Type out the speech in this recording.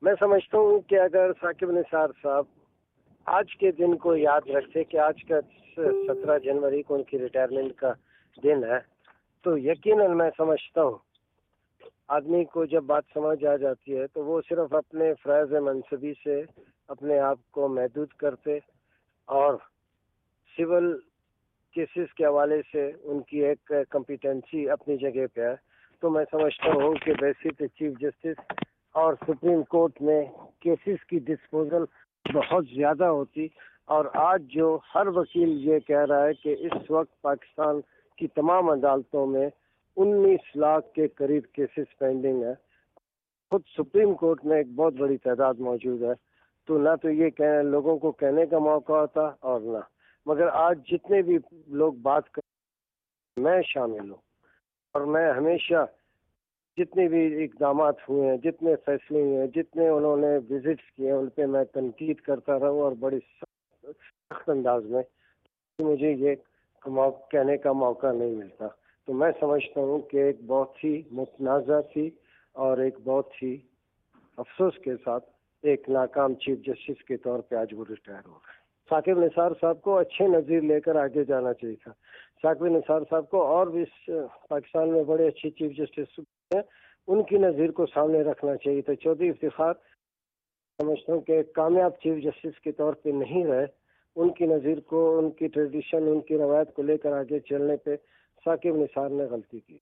میں سمجھتا ہوں کہ اگر ثاقب نثار صاحب آج کے دن کو یاد رکھتے کہ آج کا 17 جنوری کو ان کی ریٹائرمنٹ کا دن ہے، تو یقیناً میں سمجھتا ہوں آدمی کو جب بات سمجھ آ جاتی ہے تو وہ صرف اپنے فریض منصبی سے اپنے آپ کو محدود کرتے اور سول کیسز کے حوالے سے ان کی ایک کمپیٹنسی اپنی جگہ پہ ہے۔ تو میں سمجھتا ہوں کہ بیسک چیف جسٹس اور سپریم کورٹ میں کیسز کی ڈسپوزل بہت زیادہ ہوتی، اور آج جو ہر وکیل یہ کہہ رہا ہے کہ اس وقت پاکستان کی تمام عدالتوں میں 19 لاکھ کے قریب کیسز پینڈنگ ہے، خود سپریم کورٹ میں ایک بہت بڑی تعداد موجود ہے، تو نہ تو یہ لوگوں کو کہنے کا موقع ہوتا اور نہ، مگر آج جتنے بھی لوگ بات کر میں شامل ہوں، اور میں ہمیشہ جتنے بھی اقدامات ہوئے ہیں، جتنے فیصلے ہوئے ہیں، جتنے انہوں نے وزٹس کیے ہیں، ان پہ میں تنقید کرتا رہا ہوں اور بڑی سخت انداز میں، مجھے یہ کہنے کا موقع نہیں ملتا۔ تو میں سمجھتا ہوں کہ ایک بہت ہی متنازع تھی اور ایک بہت ہی افسوس کے ساتھ ایک ناکام چیف جسٹس کے طور پہ آج وہ ریٹائر ہو گئے۔ ثاقب نثار صاحب کو اچھے نظیر لے کر آگے جانا چاہیے تھا۔ ثاقب نثار صاحب کو اور بھی پاکستان میں بڑے اچھے چیف جسٹس ہیں، ان کی نظیر کو سامنے رکھنا چاہیے تھا۔ چودھری افتخار سمجھتا ہوں کہ ایک کامیاب چیف جسٹس کے طور پہ نہیں رہے، ان کی نظیر کو، ان کی ٹریڈیشن، ان کی روایت کو لے کر آگے چلنے پہ ثاقب نثار نے غلطی کی۔